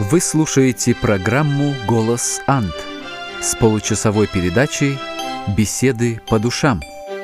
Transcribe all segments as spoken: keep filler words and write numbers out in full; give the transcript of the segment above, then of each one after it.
Вы слушаете программу «Голос Анд» с получасовой передачей «Беседы по душам».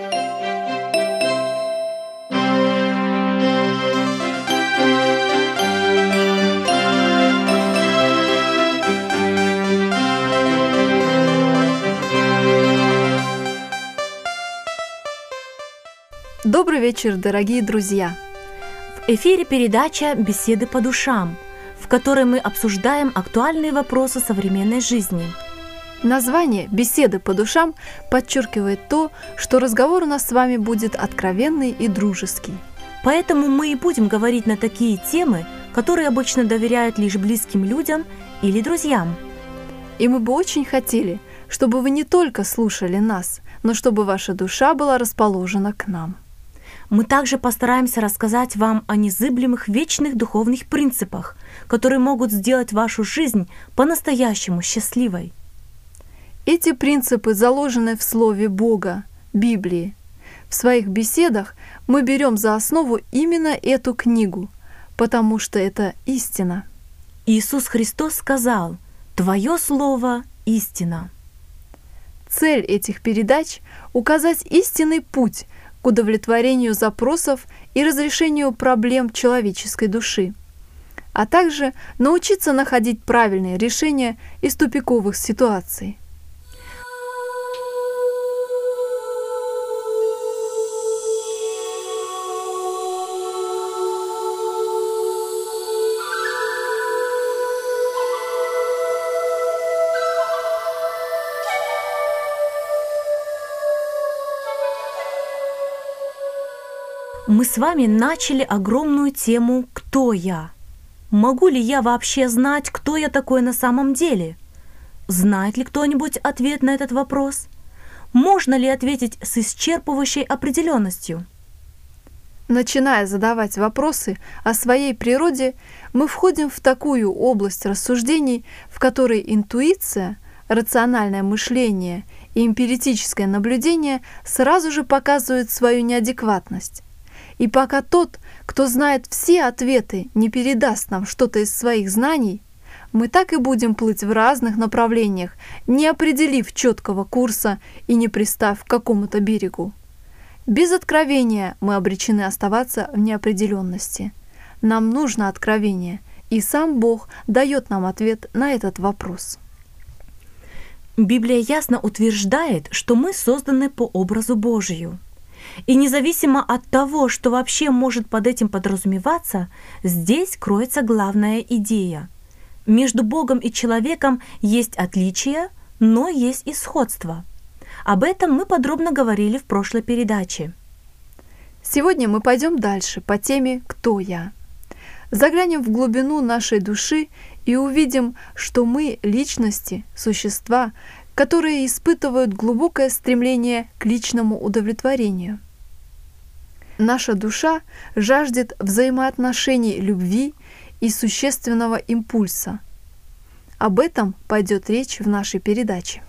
Добрый вечер, дорогие друзья! В эфире передача «Беседы по душам», в которой мы обсуждаем актуальные вопросы современной жизни. Название «Беседы по душам» подчеркивает то, что разговор у нас с вами будет откровенный и дружеский. Поэтому мы и будем говорить на такие темы, которые обычно доверяют лишь близким людям или друзьям. И мы бы очень хотели, чтобы вы не только слушали нас, но чтобы ваша душа была расположена к нам. Мы также постараемся рассказать вам о незыблемых вечных духовных принципах, которые могут сделать вашу жизнь по-настоящему счастливой. Эти принципы заложены в Слове Бога, Библии. В своих беседах мы берем за основу именно эту книгу, потому что это истина. Иисус Христос сказал: «Твое слово – истина». Цель этих передач – указать истинный путь к удовлетворению запросов и разрешению проблем человеческой души, а также научиться находить правильные решения из тупиковых ситуаций. Мы с вами начали огромную тему «Кто я?». Могу ли я вообще знать, кто я такой на самом деле? Знает ли кто-нибудь ответ на этот вопрос? Можно ли ответить с исчерпывающей определенностью? Начиная задавать вопросы о своей природе, мы входим в такую область рассуждений, в которой интуиция, рациональное мышление и эмпирическое наблюдение сразу же показывают свою неадекватность. И пока тот, кто знает все ответы, не передаст нам что-то из своих знаний, мы так и будем плыть в разных направлениях, не определив четкого курса и не пристав к какому-то берегу. Без откровения мы обречены оставаться в неопределенности. Нам нужно откровение, и сам Бог дает нам ответ на этот вопрос. Библия ясно утверждает, что мы созданы по образу Божию. И независимо от того, что вообще может под этим подразумеваться, здесь кроется главная идея. Между Богом и человеком есть отличия, но есть и сходство. Об этом мы подробно говорили в прошлой передаче. Сегодня мы пойдем дальше по теме «Кто я?». Заглянем в глубину нашей души и увидим, что мы — личности, существа, которые испытывают глубокое стремление к личному удовлетворению. Наша душа жаждет взаимоотношений любви и существенного импульса. Об этом пойдет речь в нашей передаче.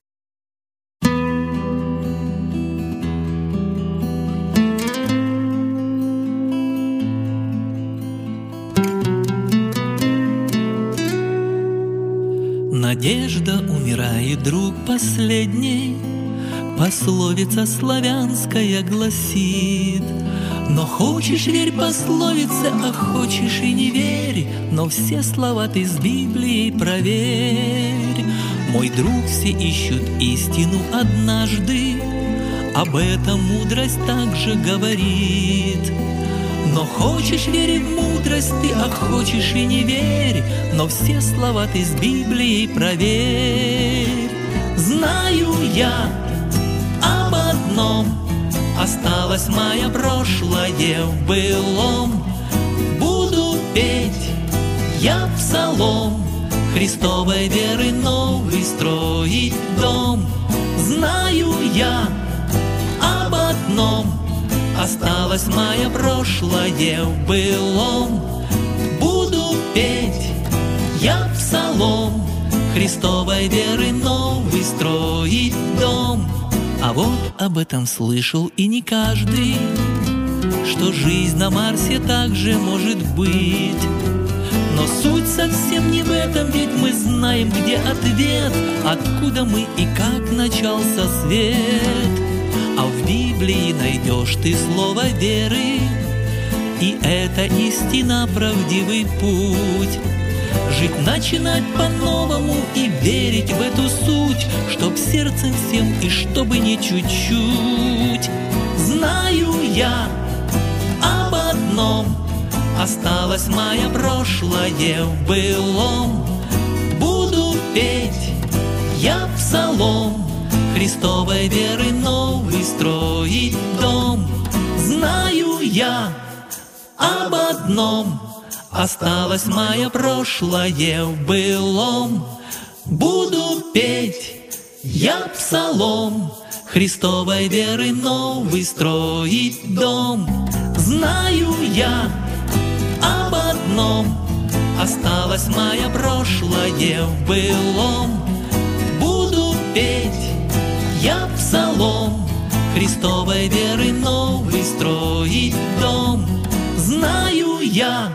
Надежда умирает, друг последний, пословица славянская гласит. Но хочешь — верь пословице, а хочешь и не верь, но все слова ты с Библией проверь. Мой друг, все ищут истину однажды, об этом мудрость также говорит. Но хочешь — верь в мудрость ты, а хочешь и не верь, но все слова ты с Библией проверь. Знаю я об одном: осталось мое прошлое в былом. Буду петь я псалом, Христовой веры новый строить дом. Знаю я об одном: осталось мое прошлое в былом. Буду петь я псалом, Христовой веры новый строить дом. А вот об этом слышал и не каждый, что жизнь на Марсе также может быть. Но суть совсем не в этом, ведь мы знаем, где ответ, откуда мы и как начался свет. А в Библии найдешь ты слово веры, и это истина, правдивый путь. Жить начинать по-новому и верить в эту суть, чтоб сердцем всем и чтобы не чуть-чуть. Знаю я об одном, осталось мое прошлое в былом. Буду петь я псалом, Христовой веры новый строить дом. Знаю я об одном, осталось мое прошлое в былом. Буду петь я псалом, Христовой веры новый строить дом. Знаю я об одном, осталось мое прошлое в былом. Буду петь я псалом, Христовой веры новый строить дом. Знаю я.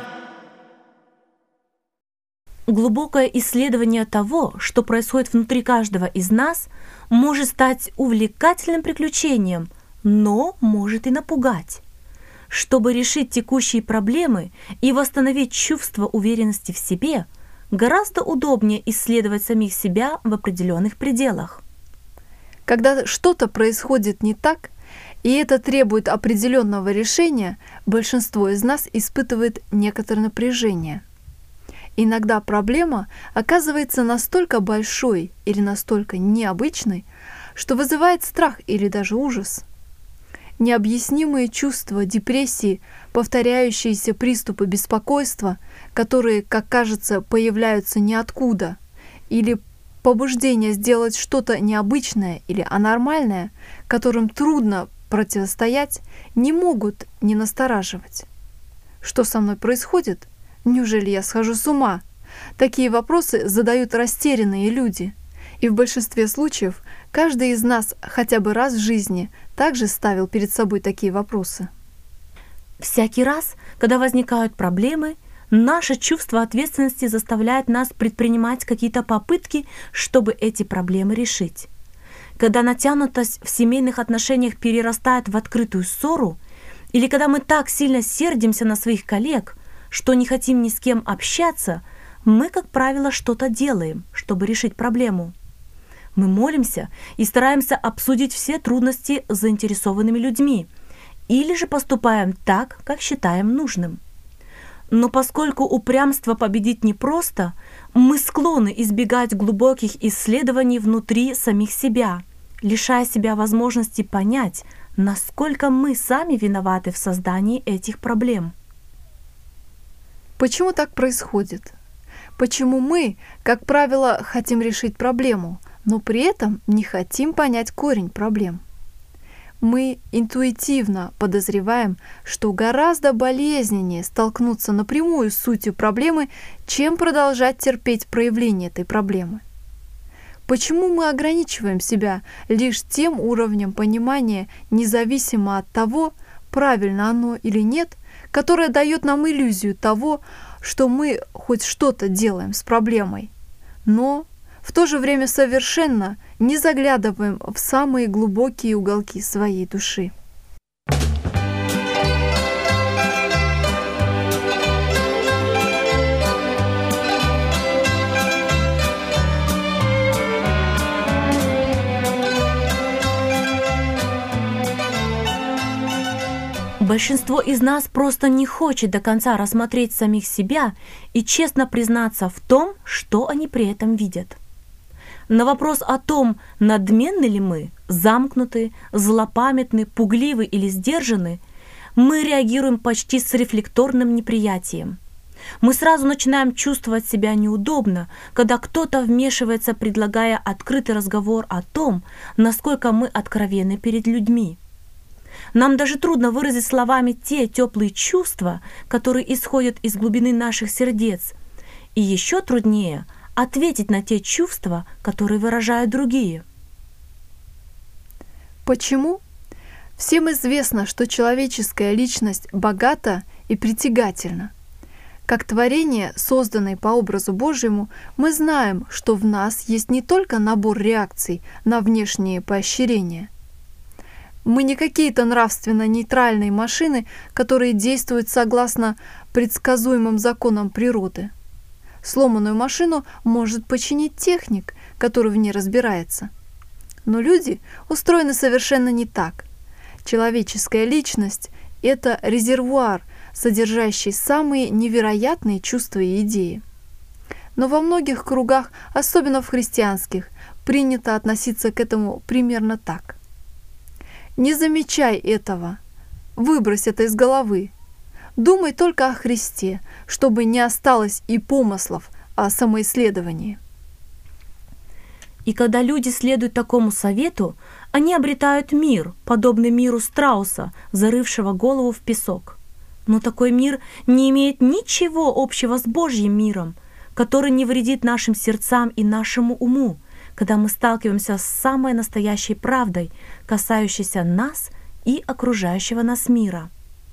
Глубокое исследование того, что происходит внутри каждого из нас, может стать увлекательным приключением, но может и напугать. Чтобы решить текущие проблемы и восстановить чувство уверенности в себе, гораздо удобнее исследовать самих себя в определенных пределах. Когда что-то происходит не так, и это требует определенного решения, большинство из нас испытывает некоторое напряжение. Иногда проблема оказывается настолько большой или настолько необычной, что вызывает страх или даже ужас. Необъяснимые чувства депрессии, повторяющиеся приступы беспокойства, которые, как кажется, появляются ниоткуда, или побуждение сделать что-то необычное или анормальное, которым трудно противостоять, не могут не настораживать. Что со мной происходит? Неужели я схожу с ума? Такие вопросы задают растерянные люди. И в большинстве случаев каждый из нас хотя бы раз в жизни также ставил перед собой такие вопросы. Всякий раз, когда возникают проблемы, наше чувство ответственности заставляет нас предпринимать какие-то попытки, чтобы эти проблемы решить. Когда натянутость в семейных отношениях перерастает в открытую ссору, или когда мы так сильно сердимся на своих коллег, что не хотим ни с кем общаться, мы, как правило, что-то делаем, чтобы решить проблему. Мы молимся и стараемся обсудить все трудности с заинтересованными людьми, или же поступаем так, как считаем нужным. Но поскольку упрямство победить непросто, мы склонны избегать глубоких исследований внутри самих себя, лишая себя возможности понять, насколько мы сами виноваты в создании этих проблем. Почему так происходит? Почему мы, как правило, хотим решить проблему, но при этом не хотим понять корень проблем? Мы интуитивно подозреваем, что гораздо болезненнее столкнуться напрямую с сутью проблемы, чем продолжать терпеть проявление этой проблемы. Почему мы ограничиваем себя лишь тем уровнем понимания, независимо от того, правильно оно или нет, которое дает нам иллюзию того, что мы хоть что-то делаем с проблемой, но в то же время совершенно не заглядываем в самые глубокие уголки своей души. Большинство из нас просто не хочет до конца рассмотреть самих себя и честно признаться в том, что они при этом видят. На вопрос о том, надменны ли мы, замкнуты, злопамятны, пугливы или сдержаны, мы реагируем почти с рефлекторным неприятием. Мы сразу начинаем чувствовать себя неудобно, когда кто-то вмешивается, предлагая открытый разговор о том, насколько мы откровенны перед людьми. Нам даже трудно выразить словами те теплые чувства, которые исходят из глубины наших сердец, и еще труднее ответить на те чувства, которые выражают другие. Почему? Всем известно, что человеческая личность богата и притягательна. Как творение, созданное по образу Божьему, мы знаем, что в нас есть не только набор реакций на внешние поощрения. Мы не какие-то нравственно нейтральные машины, которые действуют согласно предсказуемым законам природы. Сломанную машину может починить техник, который в ней разбирается. Но люди устроены совершенно не так. Человеческая личность — это резервуар, содержащий самые невероятные чувства и идеи. Но во многих кругах, особенно в христианских, принято относиться к этому примерно так. Не замечай этого, выбрось это из головы. Думай только о Христе, чтобы не осталось и помыслов о самоисследовании. И когда люди следуют такому совету, они обретают мир, подобный миру страуса, зарывшего голову в песок. Но такой мир не имеет ничего общего с Божьим миром, который не вредит нашим сердцам и нашему уму, когда мы сталкиваемся с самой настоящей правдой, касающейся нас и окружающего нас мира.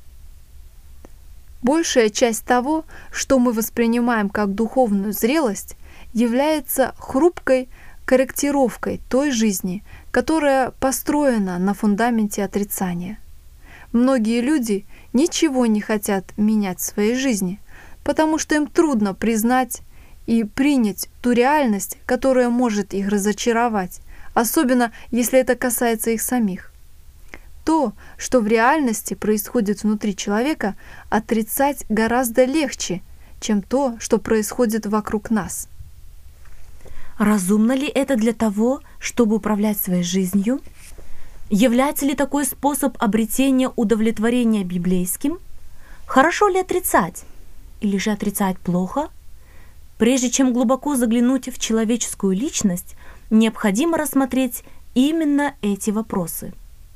Большая часть того, что мы воспринимаем как духовную зрелость, является хрупкой корректировкой той жизни, которая построена на фундаменте отрицания. Многие люди ничего не хотят менять в своей жизни, потому что им трудно признать и принять ту реальность, которая может их разочаровать, особенно если это касается их самих. То, что в реальности происходит внутри человека, отрицать гораздо легче, чем то, что происходит вокруг нас. Разумно ли это для того, чтобы управлять своей жизнью? Является ли такой способ обретения удовлетворения библейским? Хорошо ли отрицать? Или же отрицать плохо? Прежде чем глубоко заглянуть в человеческую личность, необходимо рассмотреть именно эти вопросы.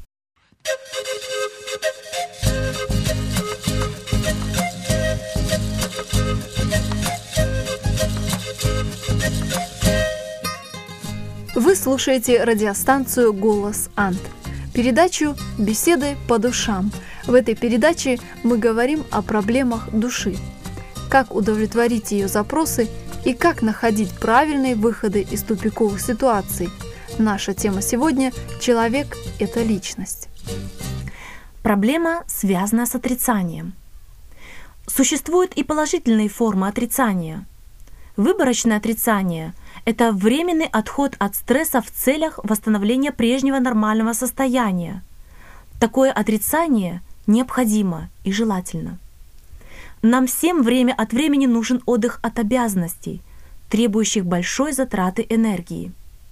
Вы слушаете радиостанцию «Голос Ант», передачу «Беседы по душам». В этой передаче мы говорим о проблемах души, как удовлетворить ее запросы и как находить правильные выходы из тупиковых ситуаций. Наша тема сегодня – «Человек – это личность». Проблема, связанная с отрицанием. Существуют и положительные формы отрицания. Выборочное отрицание – это временный отход от стресса в целях восстановления прежнего нормального состояния. Такое отрицание необходимо и желательно. Нам всем время от времени нужен отдых от обязанностей, требующих большой затраты энергии.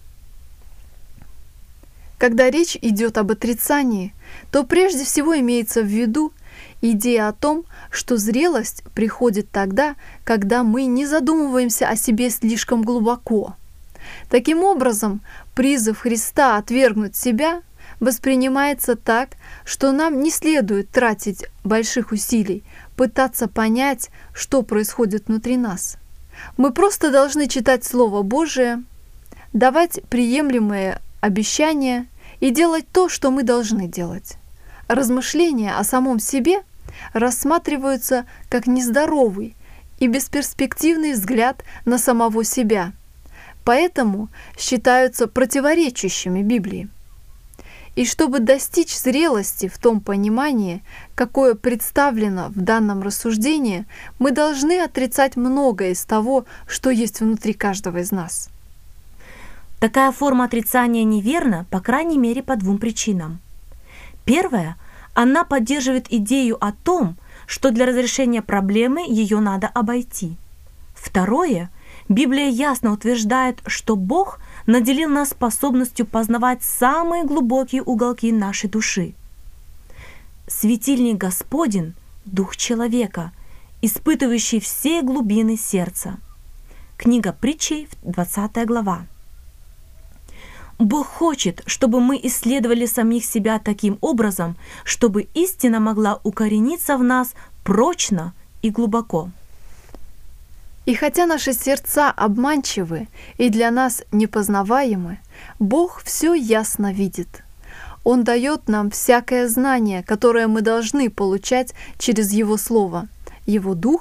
Когда речь идет об отрицании, то прежде всего имеется в виду идея о том, что зрелость приходит тогда, когда мы не задумываемся о себе слишком глубоко. Таким образом, призыв Христа отвергнуть себя воспринимается так, что нам не следует тратить больших усилий, пытаться понять, что происходит внутри нас. Мы просто должны читать Слово Божие, давать приемлемые обещания и делать то, что мы должны делать. Размышления о самом себе рассматриваются как нездоровый и бесперспективный взгляд на самого себя, поэтому считаются противоречащими Библии. И чтобы достичь зрелости в том понимании, какое представлено в данном рассуждении, мы должны отрицать многое из того, что есть внутри каждого из нас. Такая форма отрицания неверна, по крайней мере, по двум причинам. Первое, она поддерживает идею о том, что для разрешения проблемы ее надо обойти. Второе, Библия ясно утверждает, что Бог наделил нас способностью познавать самые глубокие уголки нашей души. Светильник Господень – дух человека, испытывающий все глубины сердца. Книга Притчей, двадцатая глава. Бог хочет, чтобы мы исследовали самих себя таким образом, чтобы истина могла укорениться в нас прочно и глубоко. И хотя наши сердца обманчивы и для нас непознаваемы, Бог все ясно видит. Он дает нам всякое знание, которое мы должны получать через Его Слово, Его Дух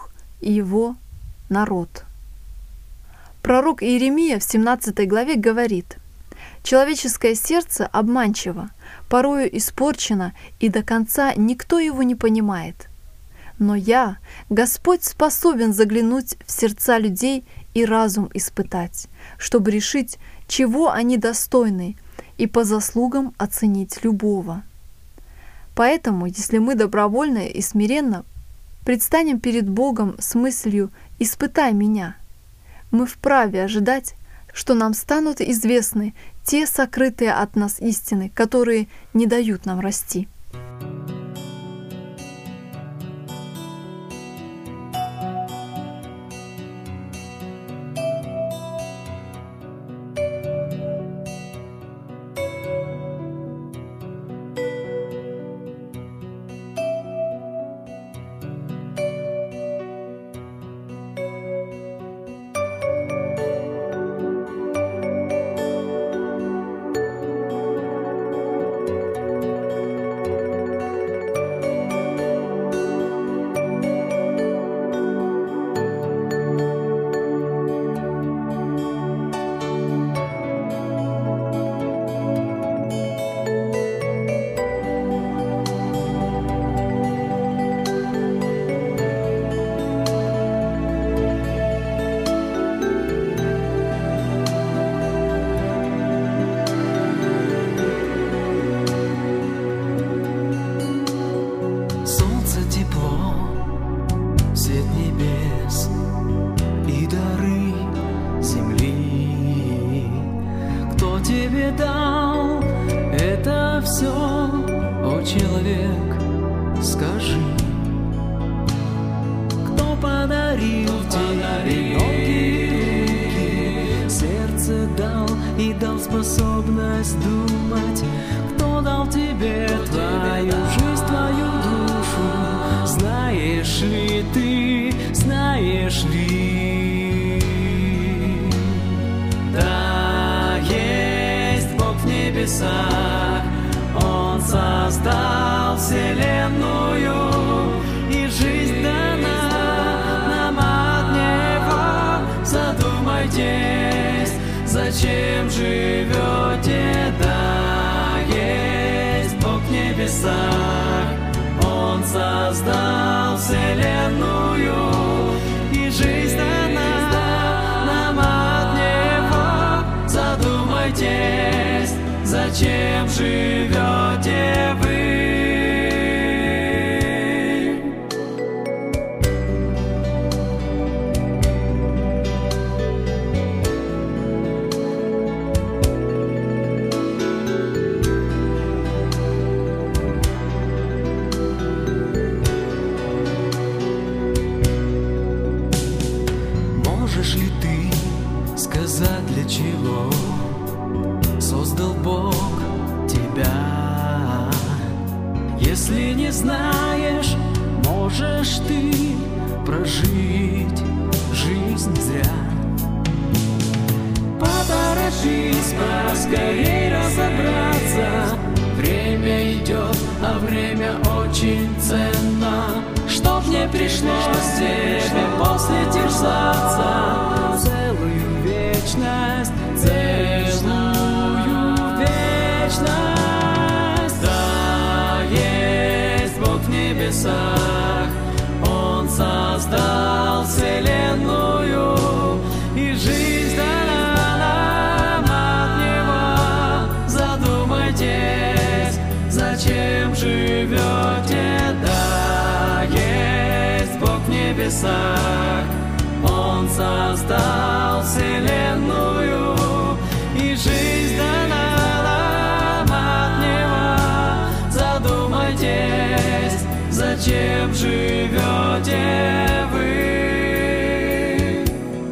и его народ. Пророк Иеремия в семнадцатой главе говорит: «Человеческое сердце обманчиво, порою испорчено, и до конца никто его не понимает. Но я, Господь, способен заглянуть в сердца людей и разум испытать, чтобы решить, чего они достойны, и по заслугам оценить любого». Поэтому, если мы добровольно и смиренно предстанем перед Богом с мыслью «испытай меня», мы вправе ожидать, что нам станут известны те сокрытые от нас истины, которые не дают нам расти. Способность думать, кто дал тебе твою жизнь, твою душу. Знаешь ли ты, знаешь ли? Да, есть Бог в небесах, Он создал вселенную, и жизнь дана нам от Него. Задумайтесь, зачем живете? Да, есть Бог в небесах, Он создал вселенную, и жизнь дана нам от Него. Задумайтесь, зачем живете вы? Для чего создал Бог тебя? Если не знаешь, можешь ты прожить жизнь зря. Поторопись, поскорей разобраться. Время идет, а время очень ценно. Чтоб не пришлось тебе после терзаться целую вечность, целую вечность. Да, есть Бог в небесах, Он создал вселенную, и жизнь дана нам от Него. Задумайтесь, зачем живете? Да, есть Бог в небесах, Он создал вселенную, и жизнь дана нам от Него. Задумайтесь, зачем живете вы?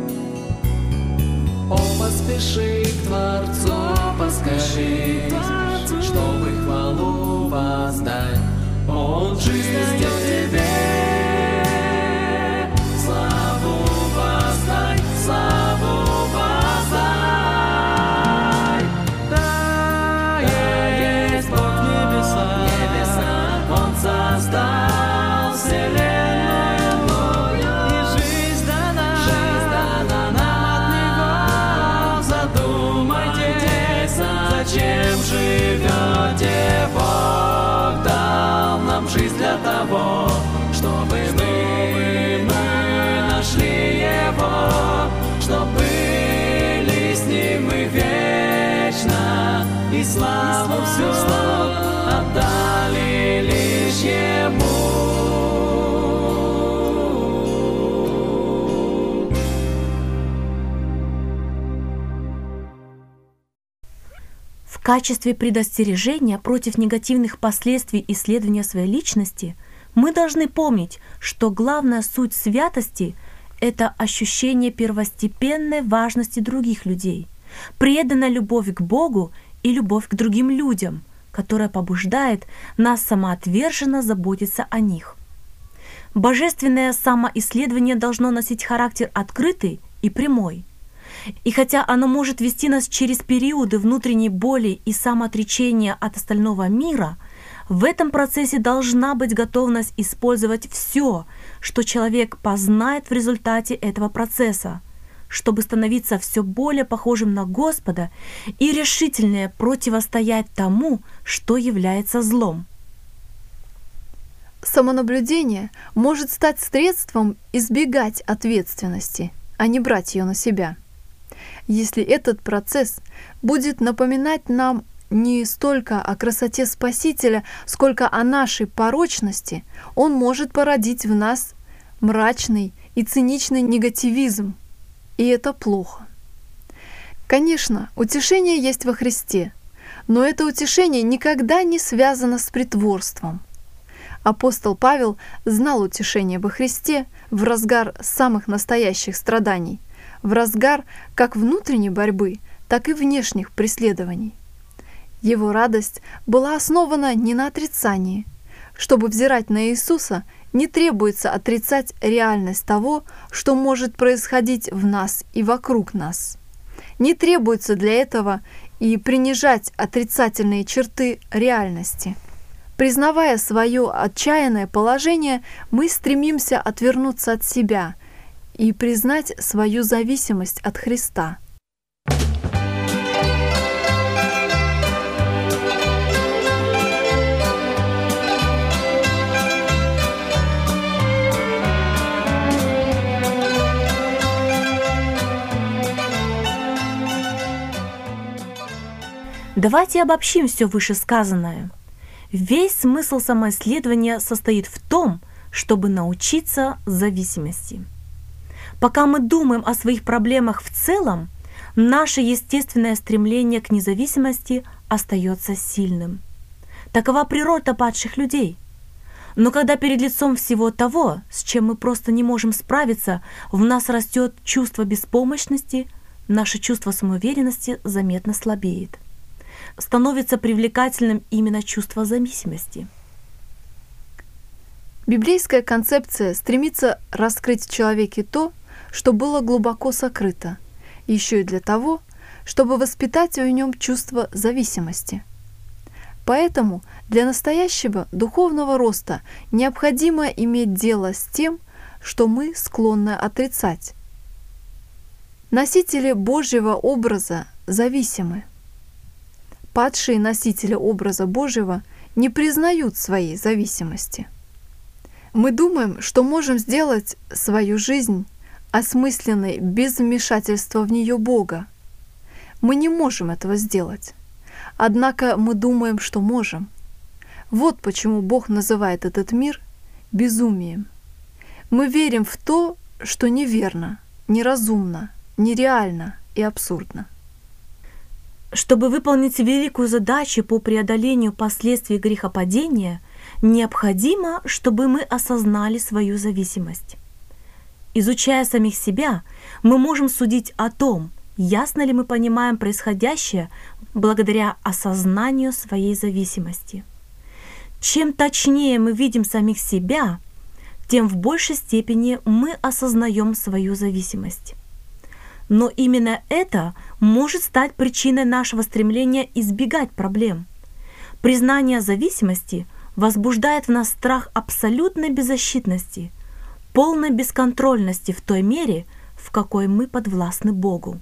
О, поспеши к Творцу, поскорей, чтобы хвалу воздать. Он жизнь дает тебе. Славу воздай. Да, есть Бог в небесах, Он создал вселенную, и жизнь Его, чтоб были с Ним мы вечно, и славу всю отдали лишь Ему. В качестве предостережения против негативных последствий исследования своей личности мы должны помнить, что главная суть святости – это ощущение первостепенной важности других людей, преданная любовь к Богу и любовь к другим людям, которая побуждает нас самоотверженно заботиться о них. Божественное самоисследование должно носить характер открытый и прямой. И хотя оно может вести нас через периоды внутренней боли и самоотречения от остального мира, в этом процессе должна быть готовность использовать все, что человек познает в результате этого процесса, чтобы становиться все более похожим на Господа и решительнее противостоять тому, что является злом. Самонаблюдение может стать средством избегать ответственности, а не брать ее на себя. Если этот процесс будет напоминать нам не столько о красоте Спасителя, сколько о нашей порочности, он может породить в нас мрачный и циничный негативизм, и это плохо. Конечно, утешение есть во Христе, но это утешение никогда не связано с притворством. Апостол Павел знал утешение во Христе в разгар самых настоящих страданий, в разгар как внутренней борьбы, так и внешних преследований. Его радость была основана не на отрицании. Чтобы взирать на Иисуса, не требуется отрицать реальность того, что может происходить в нас и вокруг нас. Не требуется для этого и принижать отрицательные черты реальности. Признавая свое отчаянное положение, мы стремимся отвернуться от себя и признать свою зависимость от Христа. Давайте обобщим все вышесказанное. Весь смысл самоисследования состоит в том, чтобы научиться зависимости. Пока мы думаем о своих проблемах в целом, наше естественное стремление к независимости остается сильным. Такова природа падших людей. Но когда перед лицом всего того, с чем мы просто не можем справиться, в нас растет чувство беспомощности, наше чувство самоуверенности заметно слабеет. Становится привлекательным именно чувство зависимости. Библейская концепция стремится раскрыть в человеке то, что было глубоко сокрыто, еще и для того, чтобы воспитать в нем чувство зависимости. Поэтому для настоящего духовного роста необходимо иметь дело с тем, что мы склонны отрицать. Носители Божьего образа зависимы. Падшие носители образа Божьего не признают своей зависимости. Мы думаем, что можем сделать свою жизнь осмысленной без вмешательства в нее Бога. Мы не можем этого сделать. Однако мы думаем, что можем. Вот почему Бог называет этот мир безумием. Мы верим в то, что неверно, неразумно, нереально и абсурдно. Чтобы выполнить великую задачу по преодолению последствий грехопадения, необходимо, чтобы мы осознали свою зависимость. Изучая самих себя, мы можем судить о том, ясно ли мы понимаем происходящее благодаря осознанию своей зависимости. Чем точнее мы видим самих себя, тем в большей степени мы осознаем свою зависимость. Но именно это может стать причиной нашего стремления избегать проблем. Признание зависимости возбуждает в нас страх абсолютной беззащитности, полной бесконтрольности в той мере, в какой мы подвластны Богу.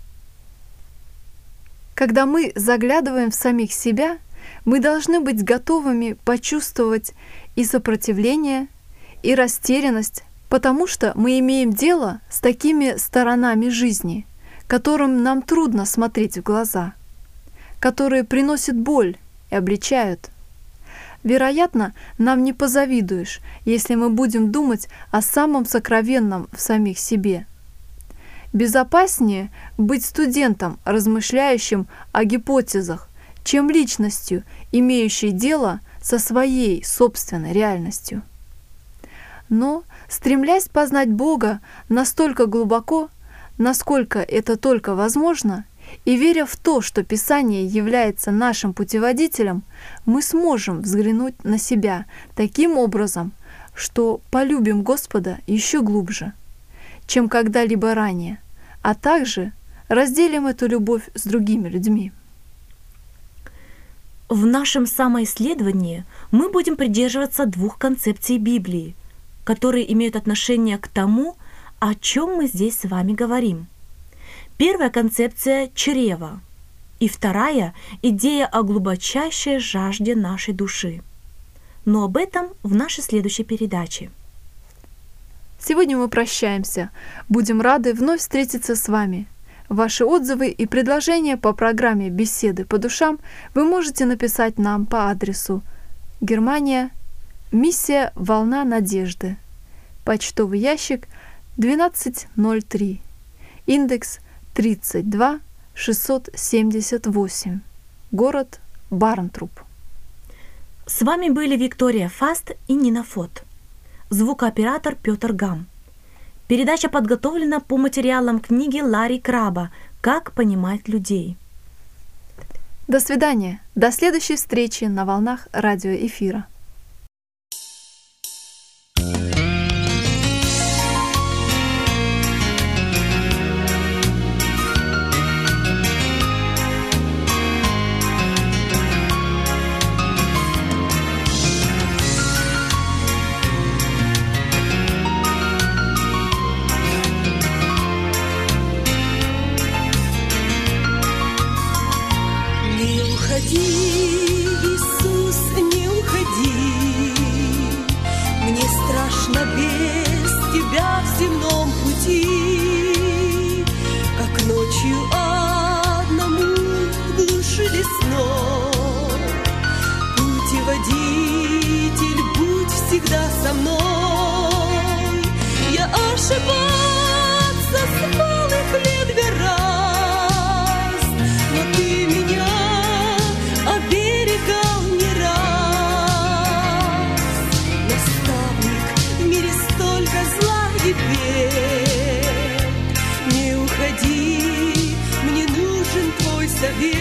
Когда мы заглядываем в самих себя, мы должны быть готовыми почувствовать и сопротивление, и растерянность, Потому что мы имеем дело с такими сторонами жизни, которым нам трудно смотреть в глаза, которые приносят боль и обличают. Вероятно, нам не позавидуешь, если мы будем думать о самом сокровенном в самих себе. Безопаснее быть студентом, размышляющим о гипотезах, чем личностью, имеющей дело со своей собственной реальностью. Но, стремлясь познать Бога настолько глубоко, насколько это только возможно, и веря в то, что Писание является нашим путеводителем, мы сможем взглянуть на себя таким образом, что полюбим Господа еще глубже, чем когда-либо ранее, а также разделим эту любовь с другими людьми. В нашем самоисследовании мы будем придерживаться двух концепций Библии, которые имеют отношение к тому, о чем мы здесь с вами говорим. Первая концепция – чрева, и вторая – идея о глубочайшей жажде нашей души. Но об этом в нашей следующей передаче. Сегодня мы прощаемся. Будем рады вновь встретиться с вами. Ваши отзывы и предложения по программе «Беседы по душам» вы можете написать нам по адресу Германия, миссия «Волна надежды», почтовый ящик двенадцать ноль три, индекс тридцать два шестьсот семьдесят восемь, город Барнтруп. С вами были Виктория Фаст и Нина Фот, звукооператор Петр Гам. Передача подготовлена по материалам книги Ларри Краба «Как понимать людей». До свидания. До следующей встречи на волнах радиоэфира. Иисус, не уходи, мне страшно без тебя в земном пути, как ночью одному в глуши лесной. Путеводитель, будь всегда со мной. Я ошибаться с малых лет гораздо, но ты меня оберегал не раз. Наставник, в мире столько зла и бед. Не уходи, мне нужен твой совет.